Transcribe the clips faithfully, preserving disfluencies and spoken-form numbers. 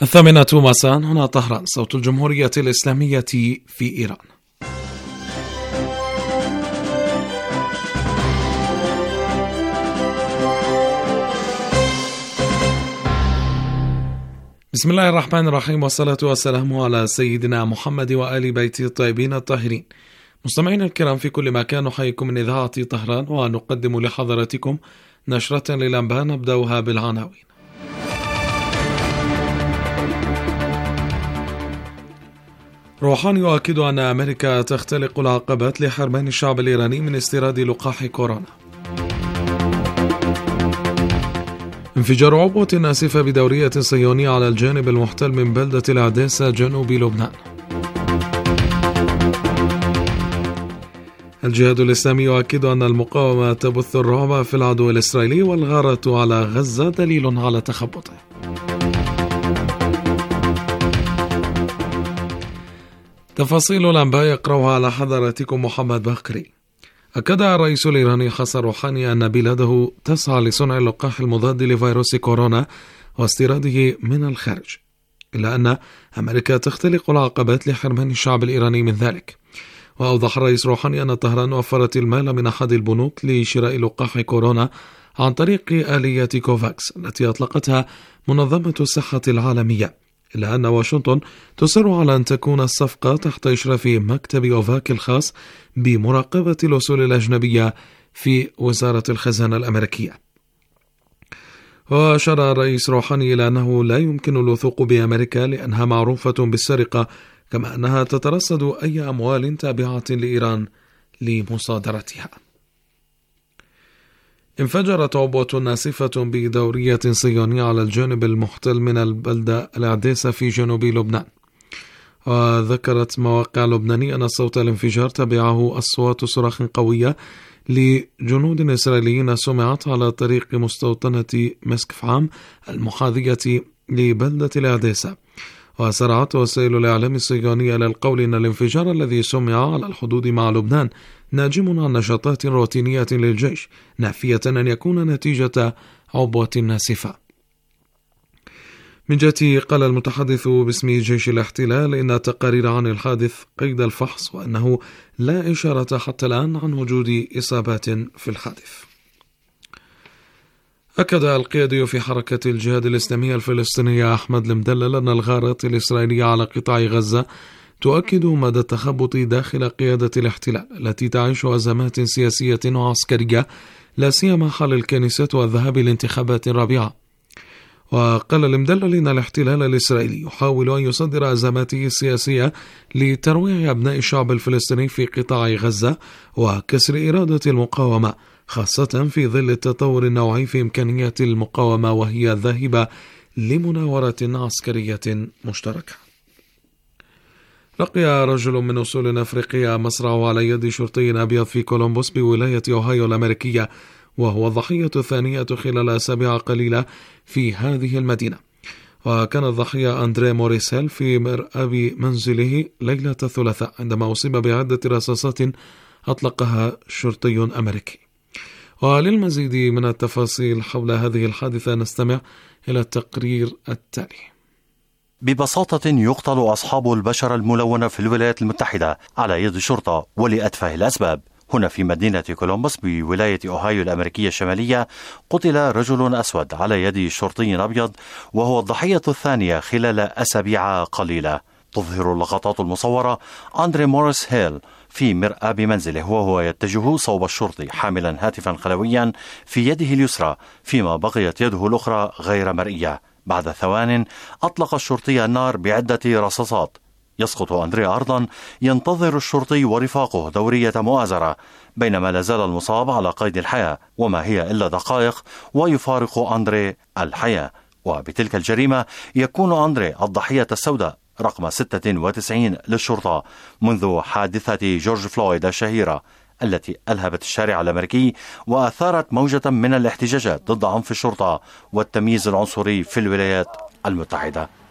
الثامنة مساء، هنا طهران، صوت الجمهورية الإسلامية في إيران. بسم الله الرحمن الرحيم، والصلاة والسلام على سيدنا محمد وآل بيته الطيبين الطاهرين. مستمعينا الكرام في كل مكان، نحييكم من إذاعة طهران ونقدم لحضراتكم نشرة للأنباء نبدأها بالعناوين. روحاني يؤكد أن أمريكا تختلق العقبات لحرمان الشعب الإيراني من استيراد لقاح كورونا. انفجار عبوة ناسفة بدورية صهيونية على الجانب المحتل من بلدة العديسة جنوب لبنان. الجهاد الإسلامي يؤكد أن المقاومة تبث الرعب في العدو الإسرائيلي، والغارة على غزة دليل على تخبطه. تفاصيل الأنباء يقرأها على حضراتكم محمد بكري. أكد الرئيس الإيراني حسن روحاني أن بلاده تسعى لصنع اللقاح المضاد لفيروس كورونا واستيراده من الخارج، إلا أن أمريكا تختلق العقبات لحرمان الشعب الإيراني من ذلك. وأوضح الرئيس روحاني أن طهران وفرت المال من أحد البنوك لشراء لقاح كورونا عن طريق آلية كوفاكس التي أطلقتها منظمة الصحة العالمية، إلا أن واشنطن تصر على أن تكون الصفقة تحت إشراف مكتب أوفاك الخاص بمراقبة الأصول الأجنبية في وزارة الخزانة الأمريكية. وأشار الرئيس روحاني إلى أنه لا يمكن الوثوق بأمريكا لأنها معروفة بالسرقة، كما أنها تترصد أي أموال تابعة لإيران لمصادرتها. انفجرت عبوة ناسفة بدورية صهيونية على الجانب المحتل من البلدة العديسة في جنوب لبنان. وذكرت مواقع لبنانية أن صوت الانفجار تبعه أصوات صراخ قوية لجنود إسرائيليين سمعت على طريق مستوطنة مسكفعام المحاذية لبلدة العديسة. وسرعت وسائل الإعلام الصهيونية إلى القول أن الانفجار الذي سمع على الحدود مع لبنان ناجم عن نشاطات روتينية للجيش، نافية أن يكون نتيجة عبوة ناسفة. من جهته قال المتحدث باسم جيش الاحتلال إن تقارير عن الحادث قيد الفحص، وأنه لا إشارة حتى الآن عن وجود إصابات في الحادث. أكد القيادي في حركة الجهاد الإسلامية الفلسطينية أحمد المدلل أن الغارات الإسرائيلية على قطاع غزة تؤكد مدى التخبط داخل قيادة الاحتلال التي تعيش أزمات سياسية وعسكرية، لا سيما حال الكنيسة والذهاب لانتخابات رابعة. وقال المدلل إن الاحتلال الإسرائيلي يحاول أن يصدر أزماته السياسية لترويع أبناء الشعب الفلسطيني في قطاع غزة وكسر إرادة المقاومة، خاصة في ظل التطور النوعي في إمكانية المقاومة وهي ذاهبة لمناورة عسكرية مشتركة. لقي رجل من أصول أفريقية مصرعه على يد شرطي أبيض في كولومبوس بولاية أوهايو الأمريكية، وهو الضحية الثانية خلال أسابيع قليلة في هذه المدينة. وكان الضحية أندري موريسيل في مرآب منزله ليلة الثلاثاء عندما أصيب بعدة رصاصات أطلقها شرطي أمريكي. وللمزيد من التفاصيل حول هذه الحادثة نستمع إلى التقرير التالي. ببساطة يقتل أصحاب البشرة الملونة في الولايات المتحدة على يد الشرطة ولأتفه الأسباب. هنا في مدينة كولومبوس بولاية أوهايو الأمريكية الشمالية قتل رجل أسود على يد شرطي أبيض، وهو الضحية الثانية خلال أسابيع قليلة. تظهر اللقطات المصورة أندري موريس هيل في مرآب منزله وهو يتجه صوب الشرطي حاملا هاتفا خلويا في يده اليسرى، فيما بقيت يده الأخرى غير مرئية. بعد ثوان أطلق الشرطي النار بعدة رصاصات. يسقط أندري أرضا، ينتظر الشرطي ورفاقه دورية مؤازرة، بينما لازال المصاب على قيد الحياة، وما هي إلا دقائق ويفارق أندري الحياة. وبتلك الجريمة يكون أندري الضحية السوداء رقم ستة وتسعين للشرطة منذ حادثة جورج فلويد الشهيرة التي ألهبت الشارع الأمريكي وأثارت موجة من الاحتجاجات ضد عنف الشرطة والتمييز العنصري في الولايات المتحدة.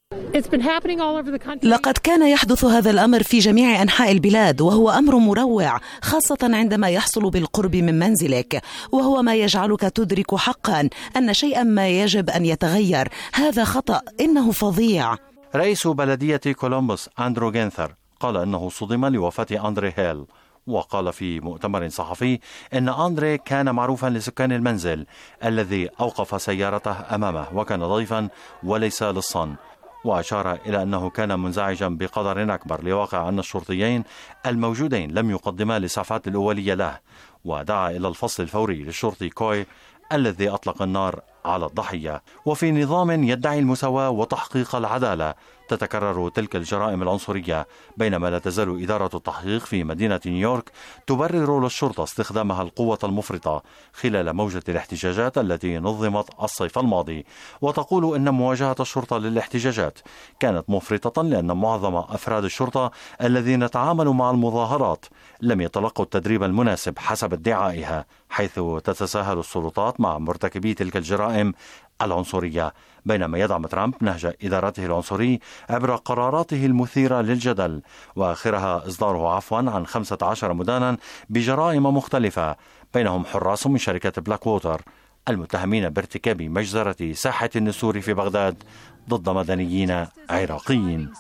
لقد كان يحدث هذا الأمر في جميع أنحاء البلاد، وهو أمر مروع خاصة عندما يحصل بالقرب من منزلك، وهو ما يجعلك تدرك حقا أن شيئا ما يجب أن يتغير. هذا خطأ، إنه فظيع. رئيس بلدية كولومبوس أندرو جينثر قال أنه صدم لوفاة أندري هيل، وقال في مؤتمر صحفي أن أندري كان معروفا لسكان المنزل الذي أوقف سيارته أمامه وكان ضيفا وليس للصن، وأشار إلى أنه كان منزعجا بقدر أكبر لواقع أن الشرطيين الموجودين لم يقدما الإسعافات الأولية له، ودعا إلى الفصل الفوري للشرطي كوي الذي أطلق النار على الضحية. وفي نظام يدعي المساواة وتحقيق العدالة تتكرر تلك الجرائم العنصرية، بينما لا تزال إدارة التحقيق في مدينة نيويورك تبرر للشرطة استخدامها القوة المفرطة خلال موجة الاحتجاجات التي نظمت الصيف الماضي، وتقول إن مواجهة الشرطة للاحتجاجات كانت مفرطة لأن معظم أفراد الشرطة الذين تعاملوا مع المظاهرات لم يتلقوا التدريب المناسب حسب ادعائها، حيث تتساهل السلطات مع مرتكبي تلك الجرائم العنصرية، بينما يدعم ترامب نهج إدارته العنصري عبر قراراته المثيرة للجدل، وآخرها إصداره عفوا عن خمسة عشر مدانا بجرائم مختلفة، بينهم حراس من شركة بلاك ووتر المتهمين بارتكاب مجزرة ساحة النسور في بغداد ضد مدنيين عراقيين.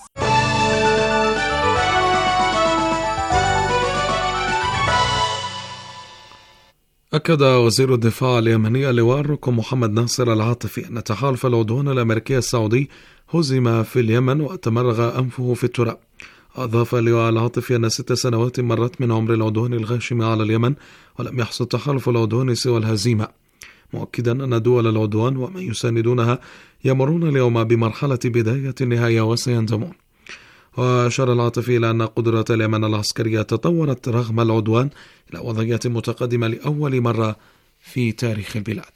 أكد وزير الدفاع اليمني اللواء الركن محمد ناصر العاطفي أن تحالف العدوان الأمريكي السعودي هزم في اليمن وتمرغ أنفه في التراب. أضاف اللواء العاطفي أن ست سنوات مرت من عمر العدوان الغاشم على اليمن ولم يحصد تحالف العدوان سوى الهزيمة، مؤكدا أن دول العدوان ومن يساندونها يمرون اليوم بمرحلة بداية النهاية وسيندمون. وأشار العاطفي إلى أن قدرة اليمن العسكرية تطورت رغم العدوان إلى وضعية متقدمة لأول مرة في تاريخ البلاد.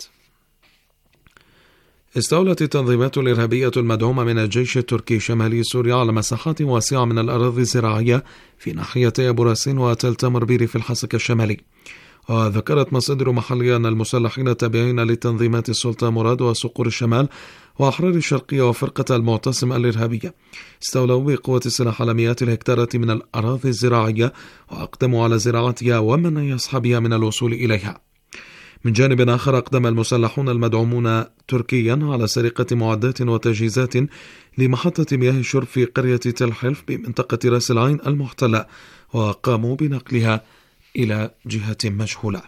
استولت التنظيمات الإرهابية المدعومة من الجيش التركي شمالي سوريا على مساحات واسعة من الأراضي الزراعية في ناحيتي أبو راسين وتل تمربيري في الحسك الشمالي. وذكرت مصادر محلية أن المسلحين التابعين لتنظيمات السلطة مراد وصقور الشمال وأحرار الشرقية وفرقة المعتصم الإرهابية استولوا بقوة السلاح على مئات الهكتارات من الأراضي الزراعية وأقدموا على زراعتها ومن يصحبها من الوصول إليها. من جانب آخر أقدم المسلحون المدعومون تركيا على سرقة معدات وتجهيزات لمحطة مياه الشرب في قرية تل حلف بمنطقة راس العين المحتلة وقاموا بنقلها إلى جهة مجهولة.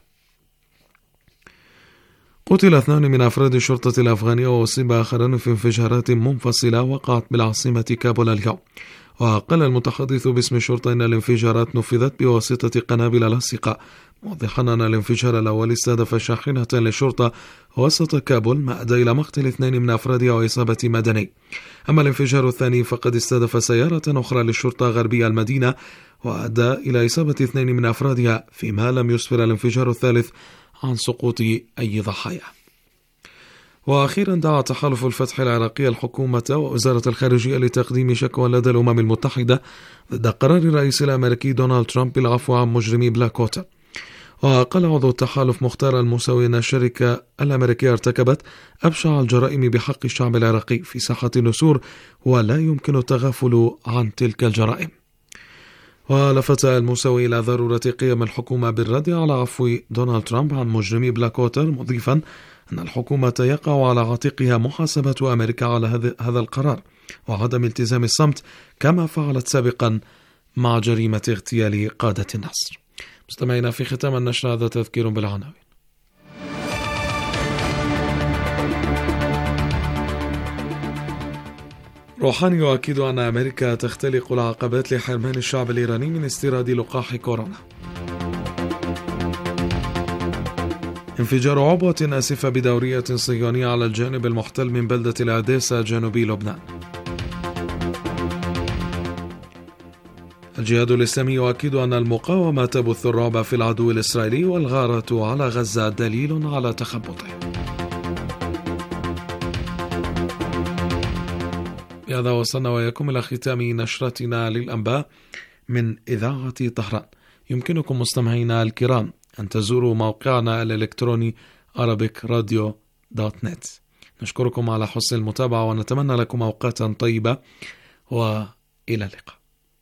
قتل اثنان من أفراد الشرطة الأفغانية وأصيب آخران في انفجارات منفصلة وقعت بالعاصمة كابول اليوم. وقال المتحدث باسم الشرطة إن الانفجارات نفذت بواسطة قنابل لاصقة، موضحا أن الانفجار الأول استهدف شاحنة للشرطة وسط كابول ما أدى إلى مقتل اثنين من أفرادها وإصابة مدني. أما الانفجار الثاني فقد استهدف سيارة أخرى للشرطة غربية المدينة وأدى إلى إصابة اثنين من أفرادها، فيما لم يسفر الانفجار الثالث عن سقوط أي ضحايا. وأخيرا دعا تحالف الفتح العراقي الحكومة ووزارة الخارجية لتقديم شكوى لدى الأمم المتحدة ضد قرار الرئيس الأمريكي دونالد ترامب بالعفو عن مجرمي بلاك ووتر. وقال عضو التحالف مختار الموسوي أن الشركة الأمريكية ارتكبت أبشع الجرائم بحق الشعب العراقي في ساحة النسور ولا يمكن التغافل عن تلك الجرائم. ولفت الموسوي إلى ضرورة قيام الحكومة بالرد على عفو دونالد ترامب عن مجرمي بلاك ووتر، مضيفا أن الحكومة يقع على عاتقها محاسبة أمريكا على هذا القرار وعدم التزام الصمت كما فعلت سابقا مع جريمة اغتيال قادة النصر. مستمعينا، في ختام النشر هذا تذكير بالعناوين. روحاني يؤكد أن أمريكا تختلق العقبات لحرمان الشعب الإيراني من استيراد لقاح كورونا. انفجار عبوة آسفة بدورية صهيونية على الجانب المحتل من بلدة العديسة جنوبي لبنان. الجهاد الإسلامي يؤكد أن المقاومة تبث الرعب في العدو الإسرائيلي والغارة على غزة دليل على تخبطه. بهذا وصلنا وإياكم إلى ختام نشرتنا للأنباء من إذاعة طهران. يمكنكم مستمعينا الكرام أن تزوروا موقعنا الإلكتروني arabic radio دوت نت. نشكركم على حسن المتابعة ونتمنى لكم أوقاتا طيبة وإلى اللقاء.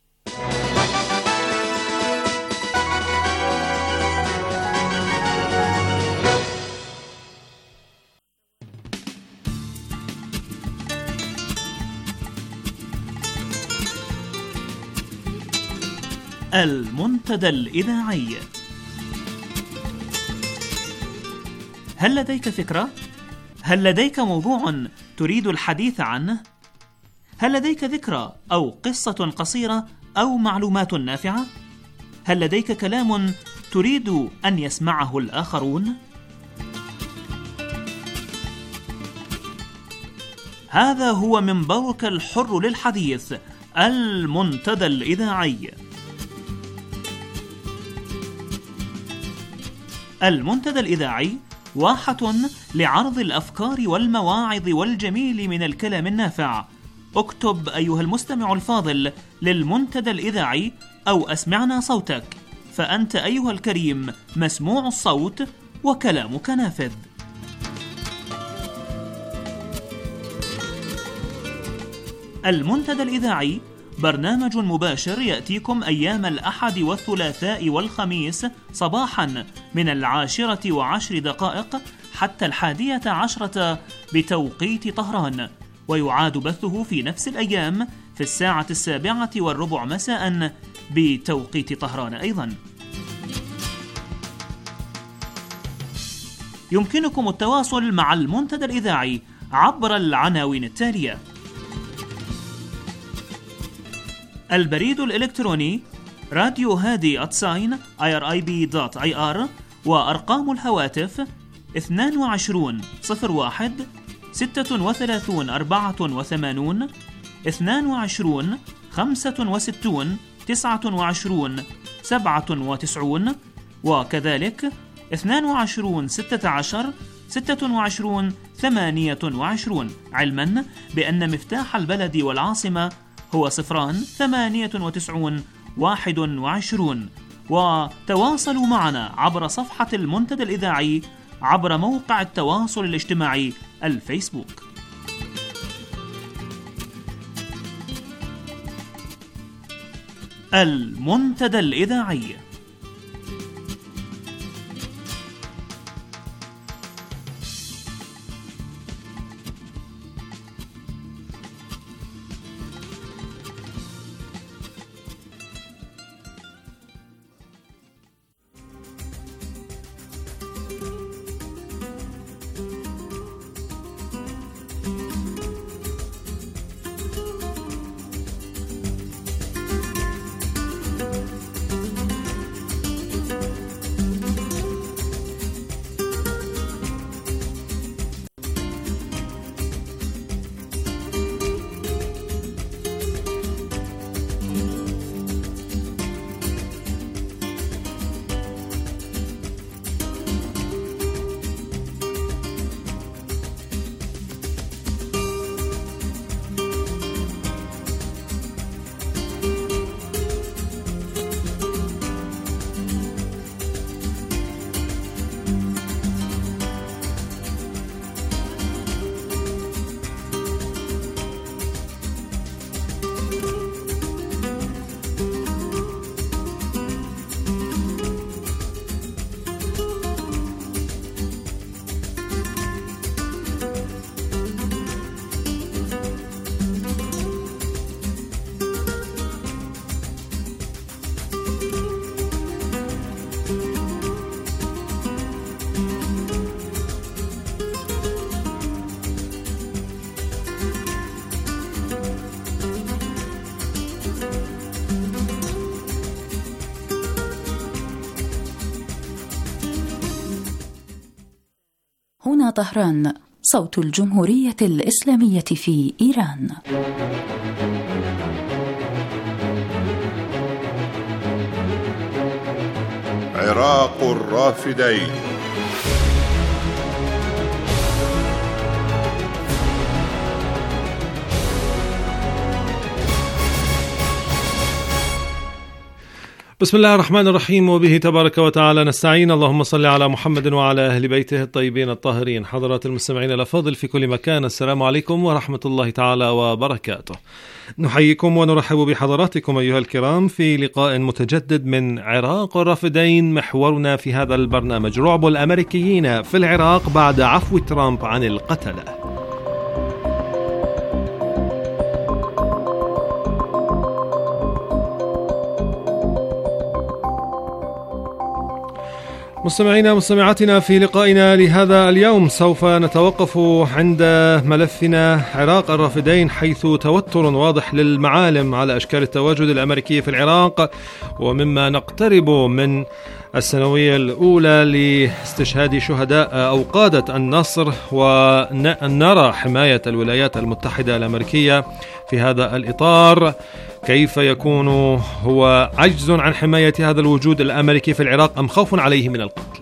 المنتدى الإذاعي. هل لديك فكرة؟ هل لديك موضوع تريد الحديث عنه؟ هل لديك ذكرى أو قصة قصيرة أو معلومات نافعة؟ هل لديك كلام تريد أن يسمعه الآخرون؟ هذا هو منبرك الحر للحديث، المنتدى الإذاعي. المنتدى الإذاعي واحة لعرض الأفكار والمواعظ والجميل من الكلام النافع. اكتب أيها المستمع الفاضل للمنتدى الإذاعي أو أسمعنا صوتك، فأنت أيها الكريم مسموع الصوت وكلامك نافذ. المنتدى الإذاعي برنامج مباشر يأتيكم أيام الأحد والثلاثاء والخميس صباحا من العاشرة وعشر دقائق حتى الحادية عشرة بتوقيت طهران، ويعاد بثه في نفس الأيام في الساعة السابعة والربع مساء بتوقيت طهران أيضا. يمكنكم التواصل مع المنتدى الإذاعي عبر العناوين التالية: البريد الإلكتروني راديو هادي أتساين آي آر آي بي دوت آي آر، وأرقام الهواتف اثنان وعشرون صفر واحد ستة وثلاثون أربعة وثمانون اثنان وعشرون خمسة وستون تسعة وعشرون سبعة وتسعون، وكذلك اثنان وعشرون ستة عشر ستة وعشرون ثمانية وعشرون، علما بأن مفتاح البلد والعاصمة هو صفران ثمانية وتسعون واحد وعشرون. وتواصلوا معنا عبر صفحة المنتدى الإذاعي عبر موقع التواصل الاجتماعي الفيسبوك. المنتدى الإذاعي. هنا طهران، صوت الجمهورية الإسلامية في إيران. عراق الرافدين. بسم الله الرحمن الرحيم، وبه تبارك وتعالى نستعين. اللهم صل على محمد وعلى أهل بيته الطيبين الطاهرين. حضرات المستمعين الأفاضل في كل مكان، السلام عليكم ورحمة الله تعالى وبركاته. نحييكم ونرحب بحضراتكم أيها الكرام في لقاء متجدد من عراق الرافدين. محورنا في هذا البرنامج رعب الأمريكيين في العراق بعد عفو ترامب عن القتلة. مستمعينا مستمعاتنا، في لقائنا لهذا اليوم سوف نتوقف عند ملفنا عراق الرافدين، حيث توتر واضح للمعالم على أشكال التواجد الأمريكي في العراق، ومما نقترب من السنوية الأولى لاستشهاد شهداء أو قادة النصر، ونرى حماية الولايات المتحدة الأمريكية في هذا الإطار. كيف يكون هو عجز عن حماية هذا الوجود الأمريكي في العراق أم خوف عليه من القتل؟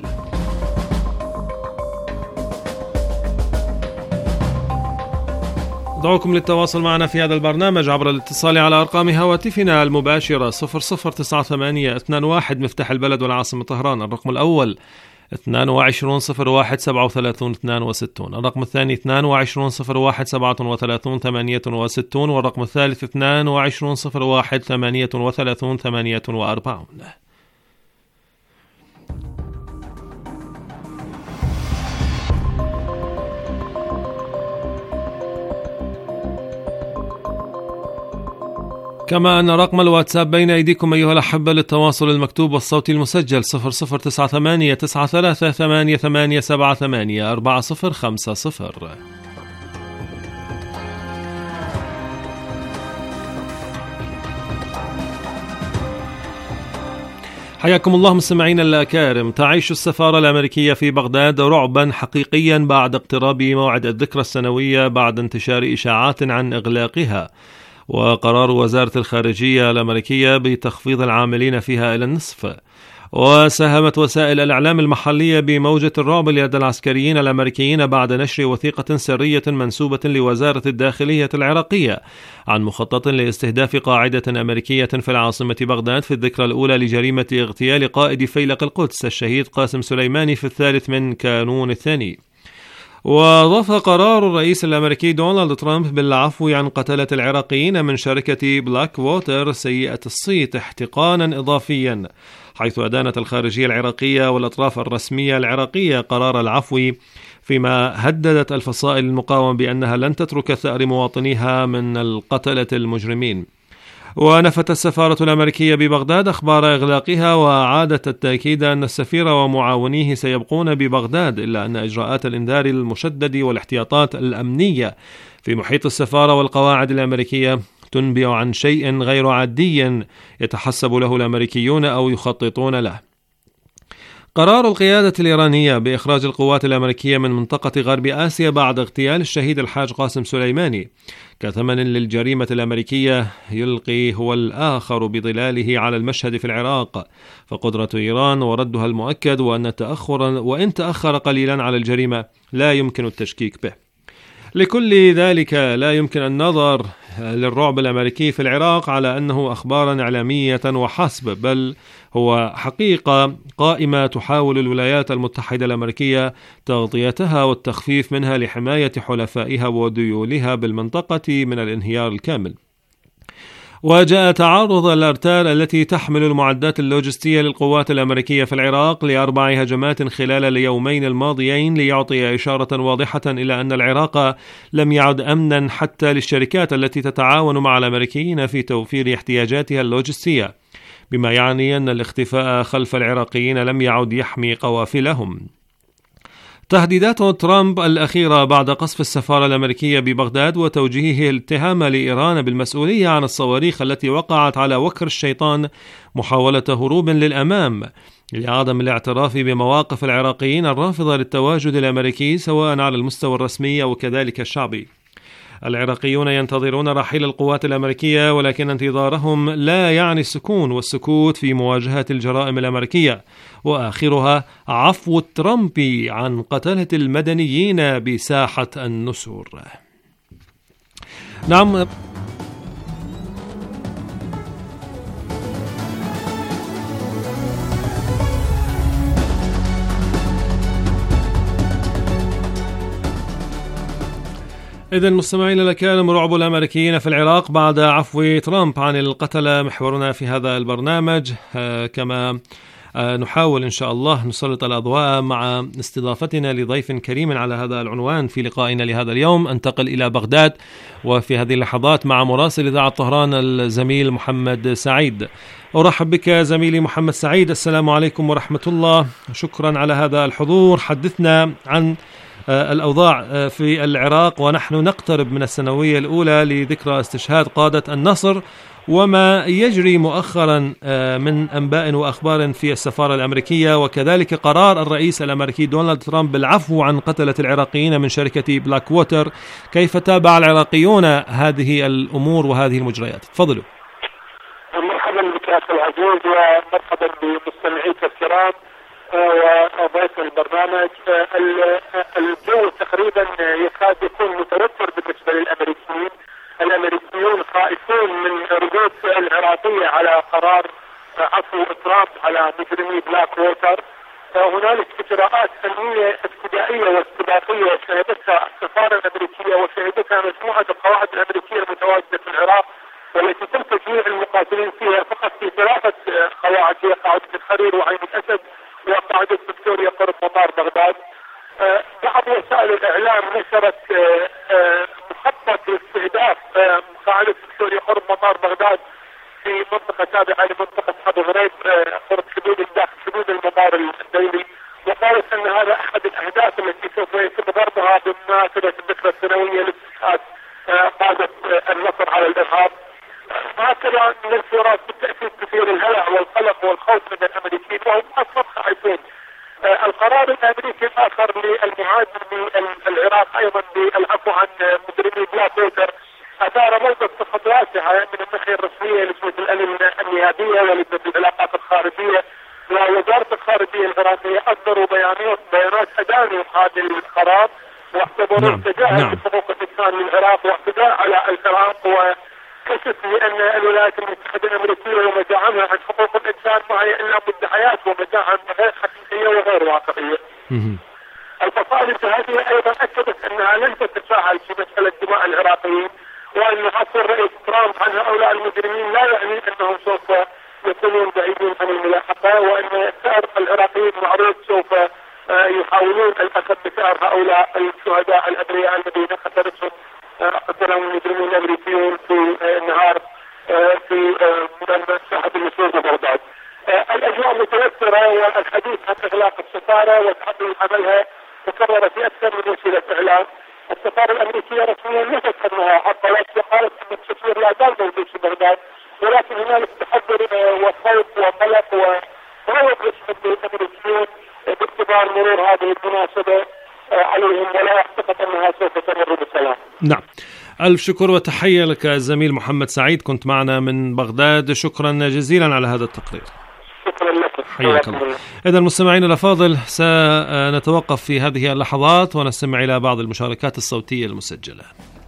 أدعوكم للتواصل معنا في هذا البرنامج عبر الاتصال على أرقام هواتفنا المباشرة صفر صفر تسعة ثمانية اثنان واحد مفتاح البلد والعاصمة طهران، الرقم الأول اثنان وعشرين صفر واحد سبعة وثلاثين اثنان وستين، الرقم الثاني اثنان وعشرين صفر واحد سبعة وثلاثين ثمانية وستين، والرقم الثالث اثنان وعشرين صفر واحد ثمانية وثلاثين ثمانية وأربعين. كما أن رقم الواتساب بين أيديكم أيها الأحبة للتواصل المكتوب والصوتي المسجل صفر صفر تسعة ثمانية تسعة ثلاثة ثمانية ثمانية سبعة ثمانية أربعة صفر خمسة صفر. حياكم الله مستمعينا الأكارم. تعيش السفارة الأمريكية في بغداد رعبا حقيقيا بعد اقتراب موعد الذكرى السنوية بعد انتشار إشاعات عن إغلاقها، وقرار وزارة الخارجية الأمريكية بتخفيض العاملين فيها إلى النصف. وساهمت وسائل الإعلام المحلية بموجة الرعب لدى العسكريين الأمريكيين بعد نشر وثيقة سرية منسوبة لوزارة الداخلية العراقية عن مخطط لاستهداف قاعدة أمريكية في العاصمة بغداد في الذكرى الأولى لجريمة اغتيال قائد فيلق القدس الشهيد قاسم سليماني في الثالث من كانون الثاني. وضاف قرار الرئيس الأمريكي دونالد ترامب بالعفو عن قتلة العراقيين من شركة بلاك ووتر سيئة الصيت احتقانا إضافيا، حيث أدانت الخارجية العراقية والأطراف الرسمية العراقية قرار العفو، فيما هددت الفصائل المقاومة بأنها لن تترك ثأر مواطنيها من القتلة المجرمين. ونفت السفارة الأمريكية ببغداد أخبار إغلاقها، وعادت التأكيد أن السفير ومعاونيه سيبقون ببغداد، إلا أن إجراءات الإنذار المشدد والاحتياطات الأمنية في محيط السفارة والقواعد الأمريكية تنبئ عن شيء غير عادي يتحسب له الأمريكيون أو يخططون له. قرار القيادة الإيرانية بإخراج القوات الأمريكية من منطقة غرب آسيا بعد اغتيال الشهيد الحاج قاسم سليماني كثمن للجريمة الأمريكية يلقي هو الآخر بظلاله على المشهد في العراق، فقدرة إيران وردها المؤكد، وأن تأخر وإن تأخر قليلا على الجريمة لا يمكن التشكيك به. لكل ذلك لا يمكن النظر للرعب الأمريكي في العراق على أنه أخبارا إعلامية وحسب، بل هو حقيقة قائمة تحاول الولايات المتحدة الأمريكية تغطيتها والتخفيف منها لحماية حلفائها وديولها بالمنطقة من الانهيار الكامل. وجاء تعرض الأرتال التي تحمل المعدات اللوجستية للقوات الأمريكية في العراق لأربع هجمات خلال اليومين الماضيين ليعطي إشارة واضحة إلى أن العراق لم يعد أمنا حتى للشركات التي تتعاون مع الأمريكيين في توفير احتياجاتها اللوجستية، بما يعني أن الاختفاء خلف العراقيين لم يعد يحمي قوافلهم. تهديدات ترامب الأخيرة بعد قصف السفارة الأمريكية ببغداد وتوجيهه الاتهام لإيران بالمسؤولية عن الصواريخ التي وقعت على وكر الشيطان محاولة هروب للأمام لعدم الاعتراف بمواقف العراقيين الرافضة للتواجد الأمريكي سواء على المستوى الرسمي أو كذلك الشعبي. العراقيون ينتظرون رحيل القوات الأمريكية، ولكن انتظارهم لا يعني السكون والسكوت في مواجهة الجرائم الأمريكية، وآخرها عفو ترامب عن قتلة المدنيين بساحة النسور. نعم، إذا مستمعينا الكرام، رعب الأمريكيين في العراق بعد عفو ترامب عن القتلة محورنا في هذا البرنامج، كما نحاول إن شاء الله نسلط الأضواء مع استضافتنا لضيف كريم على هذا العنوان في لقائنا لهذا اليوم. أنتقل إلى بغداد وفي هذه اللحظات مع مراسل إذاعة طهران الزميل محمد سعيد. أرحب بك زميلي محمد سعيد، السلام عليكم ورحمة الله، شكرا على هذا الحضور. حدثنا عن الأوضاع في العراق ونحن نقترب من السنوية الأولى لذكرى استشهاد قادة النصر، وما يجري مؤخرا من أنباء وأخبار في السفارة الأمريكية، وكذلك قرار الرئيس الأمريكي دونالد ترامب بالعفو عن قتلة العراقيين من شركة بلاك ووتر. كيف تابع العراقيون هذه الأمور وهذه المجريات؟ تفضلوا. مرحبا بك أخي العزيز، ومرحبا بمستمعيك الكرام وضيف البرنامج. الجو تقريبا يكاد يكون متوتر بالنسبة للأمريكيين. الأمريكيون خائفون من ردود العراقية على قرار عفو ترامب على مجرمي بلاك ووتر. هنالك إجراءات أمنية ابتدائية واستباقية شهدتها السفارة الأمريكية وشهدتها مجموعة القواعد الأمريكية المتواجدة في العراق، والتي تم تجميع المقاتلين فيها فقط في ثلاثة قواعد، هي قاعدة الحرير وعين الأسد وقاعدة فيكتوريا قرب مطار بغداد. بعض وسائل الإعلام نشرت مخطط لاستهداف قاعدة فيكتوريا قرب مطار بغداد في منطقة تابعة لمنطقة أبو غريب قرب حدود داخل حدود المطار الدولي، وقالت أن هذا أحد الأهداف التي سوف يتم ضربها بمناسبة الذكرى السنوية لاستشهاد قادة النصر على الإرهاب. هكذا الانفراد بالتأكيد كثير الهلع والقلق والخوف من الأمريكيين، وهم أصلا خائفون. القرار الأمريكي الآخر للمعادل بالعراق أيضا بالعفو عن مجرمي بلاك ووتر أثار موقف صفة واسعة من الناحية الرسمية لجنة الأمن النيابية ولجنة العلاقات الخارجية ووزارة الخارجية العراقية. أصدروا بيانات بيانات أدانوا هذا القرار واعتبروه تجاهل لحقوق الإنسان للعراق واعتداء على العراق وكشف لأن الولايات المتحدة الأمريكية ومزاعمها عن حقوق الإنسان ما هي إلا مدعيات ومزاعم غير حقيقية وغير واقعية. الفصائل الجهادية أيضا أكدت أنها لن تتساهل في مسألة دماء العراقيين، وأن عفو الرئيس ترامب عن هؤلاء المجرمين لا يعني أنهم سوف يكونون بعيدين عن الملاحقة، وأن ثأر العراقيين معروف سوف يحاولون الأخذ بثأر هؤلاء الشهداء الأبرياء الذين قتلتهم قتلهم المجرمين الأمريكيون في النهار في ساحة النصور ببغداد. الأجواء متوترة، والحديث عن إغلاق السفارة وتعطيل عملها تكرر في أكثر من وسيلة إعلام. السفارة الأمريكية رسميا نفت أنها عطلت وقالت أن السفير لا زال موجود في بغداد، ولكن هنالك تحذر وخوف وقلق وغضب يشهد الأمريكيون باعتبار مرور هذه المناسبة عليهم، ولا أعتقد أنها سوف تمر بسلام. نعم، ألف شكر وتحية لك الزميل محمد سعيد، كنت معنا من بغداد، شكرا جزيلا على هذا التقرير. شكرا لك. حياك الله. إذا المستمعين الأفاضل، سنتوقف في هذه اللحظات ونستمع إلى بعض المشاركات الصوتية المسجلة.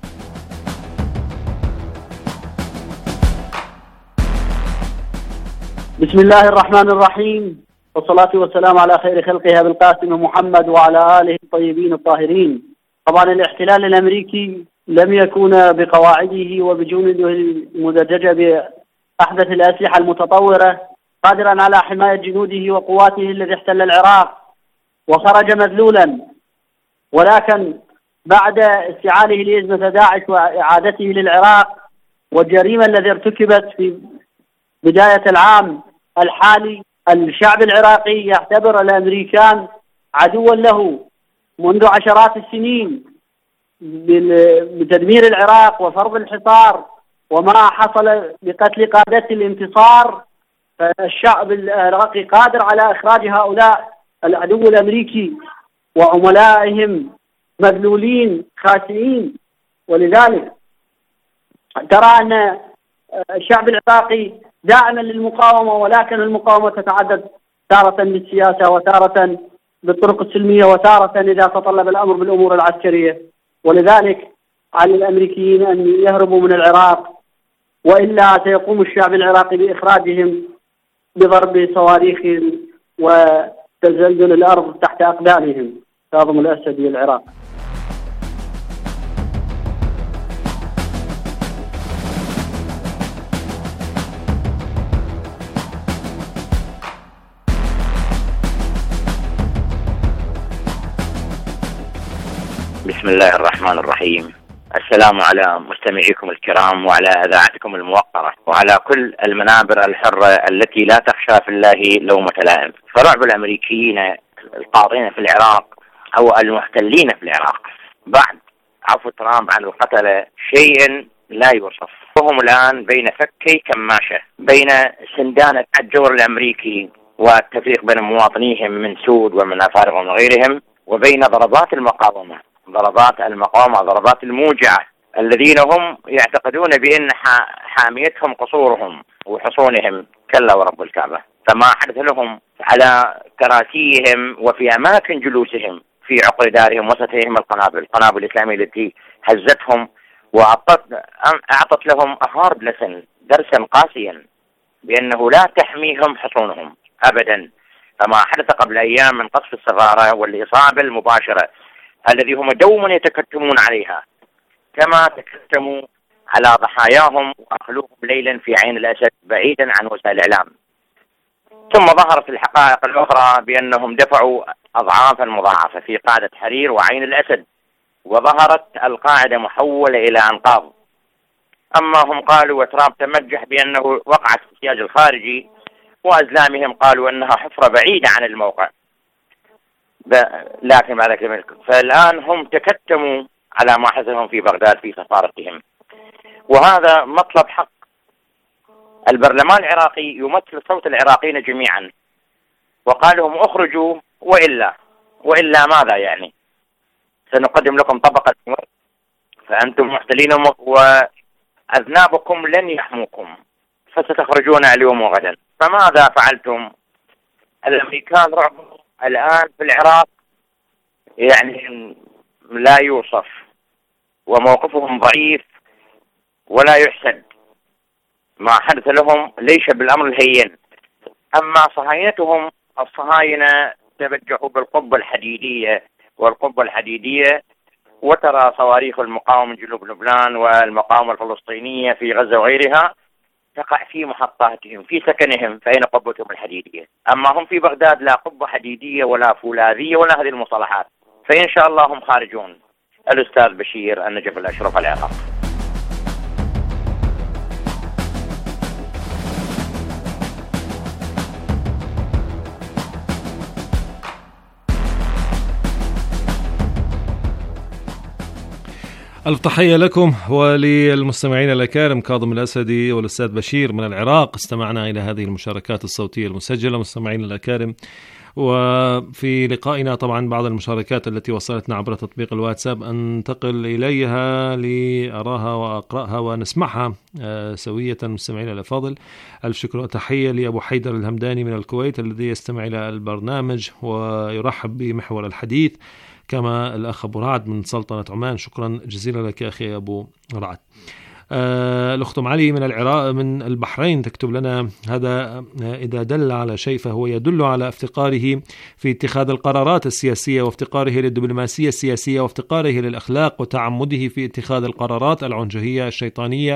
بسم الله الرحمن الرحيم، والصلاة والسلام على خير خلقها بالقاسم محمد وعلى آله الطيبين الطاهرين. طبعا الاحتلال الأمريكي لم يكون بقواعده وبجنوده المدججة بأحدث الأسلحة المتطورة قادرا على حماية جنوده وقواته الذي احتل العراق وخرج مذلولا، ولكن بعد استعاله لإزمة داعش وإعادته للعراق والجريمة التي ارتكبت في بداية العام الحالي، الشعب العراقي يعتبر الأمريكان عدوا له منذ عشرات السنين بتدمير العراق وفرض الحصار وما حصل بقتل قادة الانتصار. فالشعب العراقي قادر على إخراج هؤلاء العدو الأمريكي وعملائهم مذلولين خاسئين، ولذلك ترى أن الشعب العراقي داعما للمقاومة، ولكن المقاومة تتعدد تارة بالسياسة وتارة بالطرق السلمية وتارة إذا تطلب الأمر بالأمور العسكرية. ولذلك على الأمريكيين أن يهربوا من العراق، وإلا سيقوم الشعب العراقي بإخراجهم بضرب صواريخ وتزلزل الأرض تحت أقدامهم. كاظم الأسدي، العراق. بسم الله الرحمن الرحيم. السلام على مستمعيكم الكرام وعلى إذاعتكم الموقرة وعلى كل المنابر الحرة التي لا تخشى في الله لومة لائم. فرعب الأمريكيين القاضين في العراق أو المحتلين في العراق بعد عفو ترامب عن القتلة شيء لا يوصف. وهم الآن بين فكي كماشة، بين سندانة الجور الأمريكي والتفريق بين مواطنيهم من سود ومن أفارقة ومن غيرهم، وبين ضربات المقاومة ضربات المقاومة ضربات الموجعة الذين هم يعتقدون بأن حاميتهم قصورهم وحصونهم. كلا ورب الكعبة، فما حدث لهم على كراسيهم وفي أماكن جلوسهم في عقر دارهم وسطهم القنابل القنابل الإسلامية التي هزتهم وأعطت أعطت لهم هارد لسن، درسا قاسيا بأنه لا تحميهم حصونهم أبدا. فما حدث قبل أيام من قصف السفارة والإصابة المباشرة الذي هم دوما يتكتمون عليها، كما تكتموا على ضحاياهم وأخلوهم ليلا في عين الأسد بعيدا عن وسائل الإعلام. ثم ظهرت الحقائق الأخرى بأنهم دفعوا أضعافا مضاعفة في قاعدة حرير وعين الأسد، وظهرت القاعدة محولة إلى أنقاض. أما هم قالوا وترامب تمجح بأنه وقعت في السياج الخارجي، وأزلامهم قالوا أنها حفرة بعيدة عن الموقع. لكن بعد كده فالآن هم تكتموا على ما حدثهم في بغداد في سفارتهم، وهذا مطلب حق. البرلمان العراقي يمثل صوت العراقيين جميعا، وقال لهم اخرجوا وإلا وإلا ماذا يعني؟ سنقدم لكم طبقة فأنتم محتلين وأذنابكم لن يحموكم فستخرجون اليوم وغدا. فماذا فعلتم؟ الأمريكان رعبوا الآن في العراق يعني لا يوصف، وموقفهم ضعيف ولا يحسد. ما حدث لهم ليس بالأمر الهين. أما صهاينتهم الصهاينة تبجحوا بالقبة الحديدية والقبة الحديدية، وترى صواريخ المقاومة من جنوب لبنان والمقاومة الفلسطينية في غزة وغيرها تقع في محطاتهم في سكنهم، فأين قبتهم الحديدية؟ أما هم في بغداد لا قبة حديدية ولا فولاذية ولا هذه المصطلحات، فإن شاء الله هم خارجون. الأستاذ بشير النجف الأشرف العراق. ألف تحية لكم وللمستمعين الأكارم. كاظم الأسدي والأستاذ بشير من العراق. استمعنا إلى هذه المشاركات الصوتية المسجلة مستمعين الأكارم. وفي لقائنا طبعا بعض المشاركات التي وصلتنا عبر تطبيق الواتساب أنتقل إليها لأراها وأقرأها ونسمعها سوية. مستمعين الأفاضل، ألف شكر وتحية لأبو حيدر الهمداني من الكويت الذي يستمع إلى البرنامج ويرحب بمحور الحديث، كما الأخ أبو رعد من سلطنة عمان. شكرا جزيلا لك أخي أبو رعد. آه الأخت أم علي من العراق من البحرين تكتب لنا: هذا إذا دل على شيء فهو يدل على افتقاره في اتخاذ القرارات السياسية، وافتقاره للدبلوماسية السياسية، وافتقاره للأخلاق، وتعمده في اتخاذ القرارات العنجهية الشيطانية،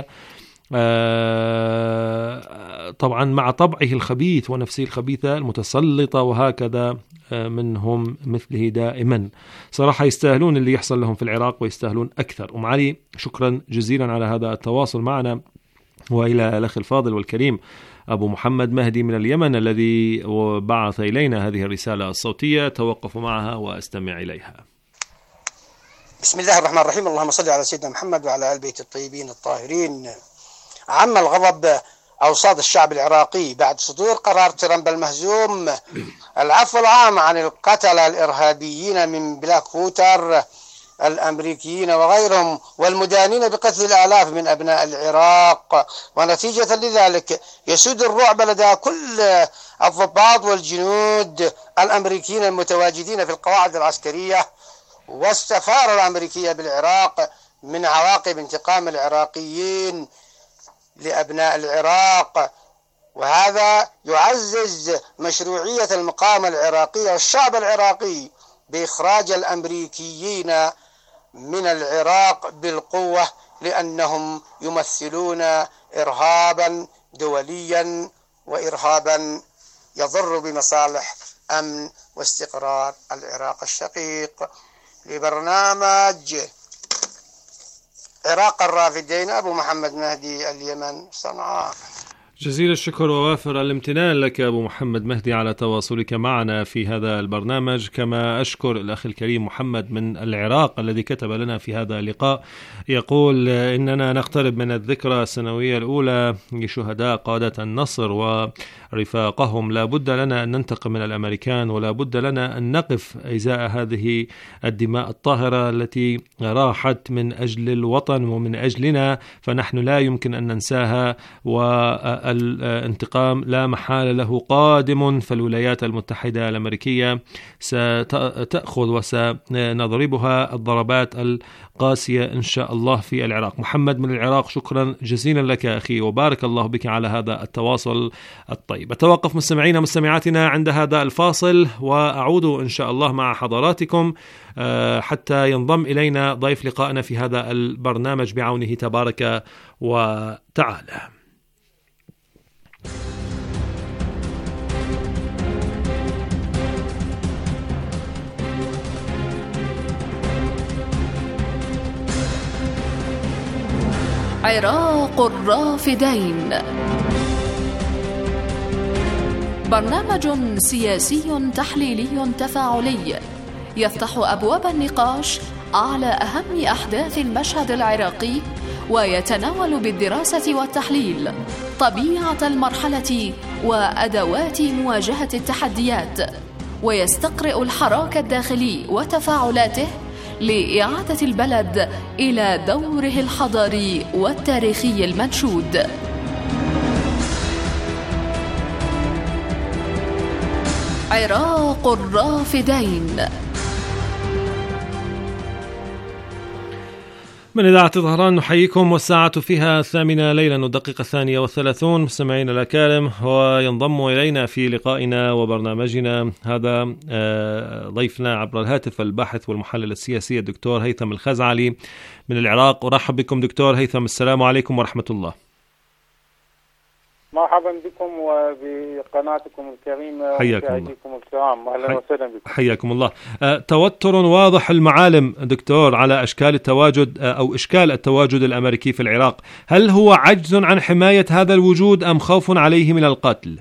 آه طبعا مع طبعه الخبيث ونفسه الخبيثة المتسلطة، وهكذا منهم مثله دائما. صراحة يستاهلون اللي يحصل لهم في العراق ويستاهلون أكثر. أم علي شكرا جزيلا على هذا التواصل معنا. وإلى الأخ الفاضل والكريم أبو محمد مهدي من اليمن الذي بعث إلينا هذه الرسالة الصوتية، توقف معها واستمع إليها. بسم الله الرحمن الرحيم. اللهم صل على سيدنا محمد وعلى آل بيت الطيبين الطاهرين. عم الغضب أوساط الشعب العراقي بعد صدور قرار ترامب المهزوم العفو العام عن القتلة الإرهابيين من بلاك ووتر الأمريكيين وغيرهم والمدانين بقتل الآلاف من أبناء العراق. ونتيجة لذلك يسود الرعب لدى كل الضباط والجنود الأمريكيين المتواجدين في القواعد العسكرية والسفارة الأمريكية بالعراق من عواقب انتقام العراقيين لأبناء العراق. وهذا يعزز مشروعية المقاومة العراقية والشعب العراقي بإخراج الأمريكيين من العراق بالقوة، لأنهم يمثلون إرهابا دوليا وإرهابا يضر بمصالح أمن واستقرار العراق الشقيق. لبرنامج عراق الرافدين أبو محمد مهدي، اليمن، صنعاء. جزيل الشكر ووافر الامتنان لك أبو محمد مهدي على تواصلك معنا في هذا البرنامج، كما أشكر الأخ الكريم محمد من العراق الذي كتب لنا في هذا اللقاء يقول إننا نقترب من الذكرى السنوية الأولى لشهداء قادة النصر ورفاقهم. لا بد لنا أن ننتقم من الأمريكان، ولا بد لنا أن نقف إزاء هذه الدماء الطاهرة التي راحت من أجل الوطن ومن أجلنا، فنحن لا يمكن أن ننساها. و الانتقام لا محالة له قادم، فالولايات المتحدة الأمريكية ستأخذ وسنضربها الضربات القاسية إن شاء الله في العراق. محمد من العراق، شكرا جزيلا لك أخي، وبارك الله بك على هذا التواصل الطيب. أتوقف مستمعينا مستمعاتنا عند هذا الفاصل، وأعود إن شاء الله مع حضراتكم حتى ينضم إلينا ضيف لقائنا في هذا البرنامج بعونه تبارك وتعالى. عراق الرافدين، برنامج سياسي تحليلي تفاعلي يفتح أبواب النقاش على أهم أحداث المشهد العراقي، ويتناول بالدراسة والتحليل طبيعة المرحلة وأدوات مواجهة التحديات، ويستقرئ الحراك الداخلي وتفاعلاته لإعادة البلد إلى دوره الحضاري والتاريخي المنشود. عراق الرافدين من إذاعة طهران، نحييكم والساعة فيها الثامنة ليلا والدقيقة الثانية والثلاثون. مستمعين الأكارم، وينضم إلينا في لقائنا وبرنامجنا هذا ضيفنا عبر الهاتف الباحث والمحلل السياسي الدكتور هيثم الخزعلي من العراق. أرحب بكم دكتور هيثم، السلام عليكم ورحمة الله. مرحبا بكم وبقناتكم الكريمة ومشاهديكم الكرام، اهلا وسهلا بكم. حياكم الله. أه توتر واضح المعالم دكتور على اشكال التواجد أه او اشكال التواجد الامريكي في العراق، هل هو عجز عن حماية هذا الوجود ام خوف عليه من القتل؟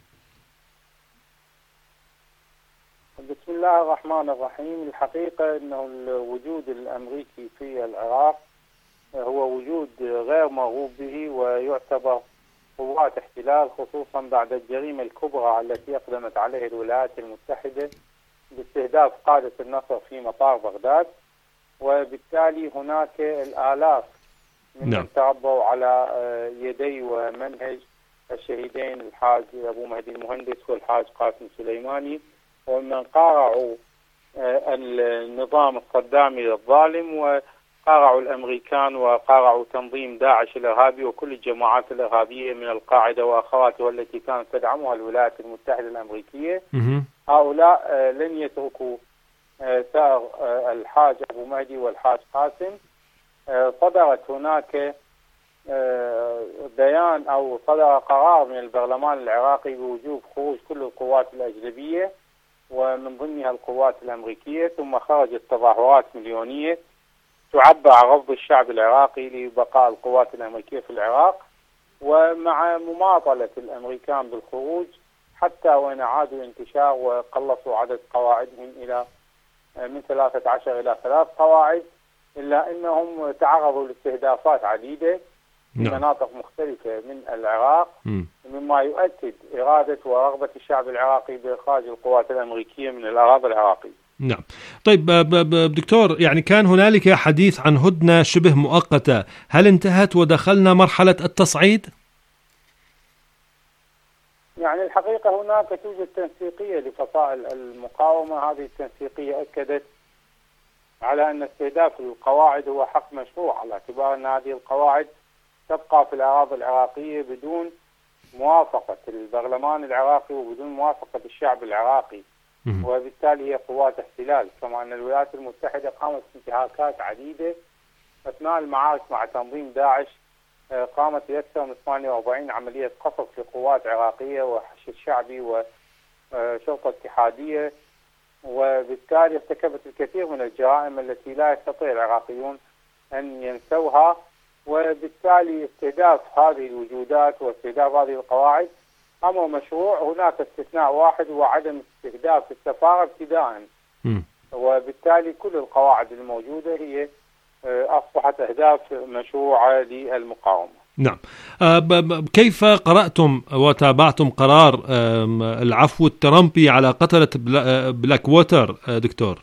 بسم الله الرحمن الرحيم. الحقيقة انه الوجود الامريكي في العراق هو وجود غير مرغوب به، ويعتبر قوات احتلال، خصوصا بعد الجريمة الكبرى التي أقدمت عليها الولايات المتحدة باستهداف قادة النصر في مطار بغداد، وبالتالي هناك الآلاف من نعم. تربوا على يدي ومنهج الشهيدين الحاج أبو مهدي المهندس والحاج قاسم سليماني، ومن قارعوا النظام الصدامي الظالم، و قارعوا الأمريكان وقارعوا تنظيم داعش الإرهابي وكل الجماعات الإرهابية من القاعدة وأخواتها التي كانت تدعمها الولايات المتحدة الأمريكية. هؤلاء لن يتركوا ثأر الحاج أبو مهدي والحاج قاسم. صدرت هناك بيان أو صدر قرار من البرلمان العراقي بوجوب خروج كل القوات الأجنبية ومن ضمنها القوات الأمريكية، ثم خرجت تظاهرات مليونية تعبر عن رفض الشعب العراقي لبقاء القوات الأمريكية في العراق، ومع مماطلة الأمريكان بالخروج حتى وإن عادوا الانتشار وقلصوا عدد قواعدهم إلى من ثلاثة عشر إلى ثلاث قواعد، إلا أنهم تعرضوا لاستهدافات عديدة في مناطق مختلفة من العراق، مما يؤكد إرادة ورغبة الشعب العراقي بإخراج القوات الأمريكية من الأراضي العراقية. نعم. طيب دكتور، يعني كان هنالك حديث عن هدنة شبه مؤقتة، هل انتهت ودخلنا مرحلة التصعيد؟ يعني الحقيقة هناك توجد تنسيقية لفصائل المقاومة، هذه التنسيقية أكدت على أن استهداف القواعد هو حق مشروع، على اعتبار أن هذه القواعد تبقى في الأراضي العراقية بدون موافقة البرلمان العراقي وبدون موافقة الشعب العراقي، وبالتالي هي قوات احتلال. كما أن الولايات المتحدة قامت بانتهاكات عديدة أثناء المعارك مع تنظيم داعش، قامت بأكثر من ثمانية وأربعين عملية قصف لقوات عراقية وحشد شعبي وشرطة اتحادية، وبالتالي ارتكبت الكثير من الجرائم التي لا يستطيع العراقيون أن ينسوها، وبالتالي استهداف هذه الوجودات واستهداف هذه القواعد أمر مشروع. هناك استثناء واحد هو عدم استهداف السفارة ابتداء، وبالتالي كل القواعد الموجودة هي أصبحت أهداف مشروعة للمقاومة. نعم. كيف قرأتم وتابعتم قرار العفو الترامبي على قتلة بلاك ووتر دكتور؟